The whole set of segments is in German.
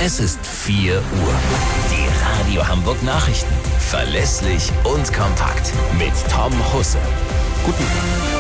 Es ist 4 Uhr. Die Radio Hamburg Nachrichten. Verlässlich und kompakt. Mit Tom Husse. Guten Morgen.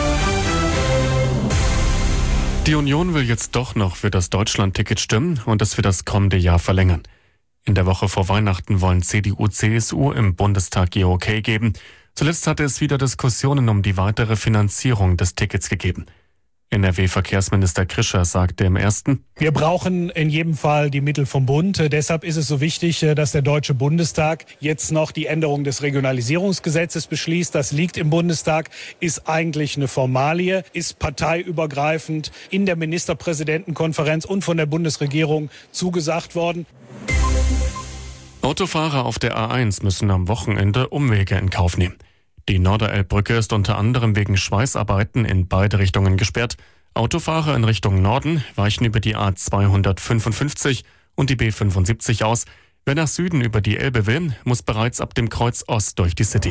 Die Union will jetzt doch noch für das Deutschland-Ticket stimmen und es für das kommende Jahr verlängern. In der Woche vor Weihnachten wollen CDU, CSU im Bundestag ihr Okay geben. Zuletzt hatte es wieder Diskussionen um die weitere Finanzierung des Tickets gegeben. NRW-Verkehrsminister Krischer sagte im Ersten: Wir brauchen in jedem Fall die Mittel vom Bund. Deshalb ist es so wichtig, dass der Deutsche Bundestag jetzt noch die Änderung des Regionalisierungsgesetzes beschließt. Das liegt im Bundestag, ist eigentlich eine Formalie, ist parteiübergreifend in der Ministerpräsidentenkonferenz und von der Bundesregierung zugesagt worden. Autofahrer auf der A1 müssen am Wochenende Umwege in Kauf nehmen. Die Norderelbbrücke ist unter anderem wegen Schweißarbeiten in beide Richtungen gesperrt. Autofahrer in Richtung Norden weichen über die A255 und die B75 aus. Wer nach Süden über die Elbe will, muss bereits ab dem Kreuz Ost durch die City.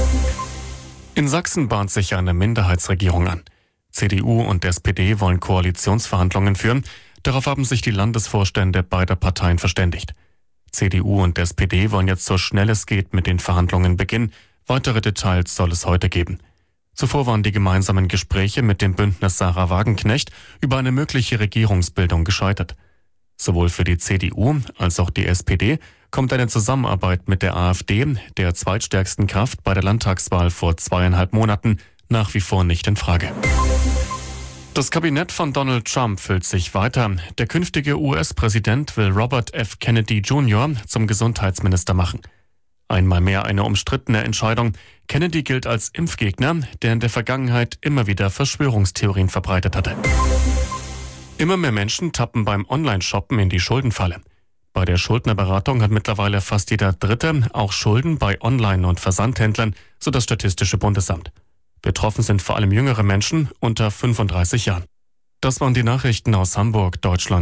In Sachsen bahnt sich eine Minderheitsregierung an. CDU und SPD wollen Koalitionsverhandlungen führen. Darauf haben sich die Landesvorstände beider Parteien verständigt. CDU und SPD wollen jetzt so schnell es geht mit den Verhandlungen beginnen. Weitere Details soll es heute geben. Zuvor waren die gemeinsamen Gespräche mit dem Bündnis Sarah Wagenknecht über eine mögliche Regierungsbildung gescheitert. Sowohl für die CDU als auch die SPD kommt eine Zusammenarbeit mit der AfD, der zweitstärksten Kraft bei der Landtagswahl vor 2,5 Monaten, nach wie vor nicht in Frage. Das Kabinett von Donald Trump füllt sich weiter. Der künftige US-Präsident will Robert F. Kennedy Jr. zum Gesundheitsminister machen. Einmal mehr eine umstrittene Entscheidung. Kennedy gilt als Impfgegner, der in der Vergangenheit immer wieder Verschwörungstheorien verbreitet hatte. Immer mehr Menschen tappen beim Online-Shoppen in die Schuldenfalle. Bei der Schuldnerberatung hat mittlerweile fast jeder Dritte auch Schulden bei Online- und Versandhändlern, so das Statistische Bundesamt. Betroffen sind vor allem jüngere Menschen unter 35 Jahren. Das waren die Nachrichten aus Hamburg, Deutschland.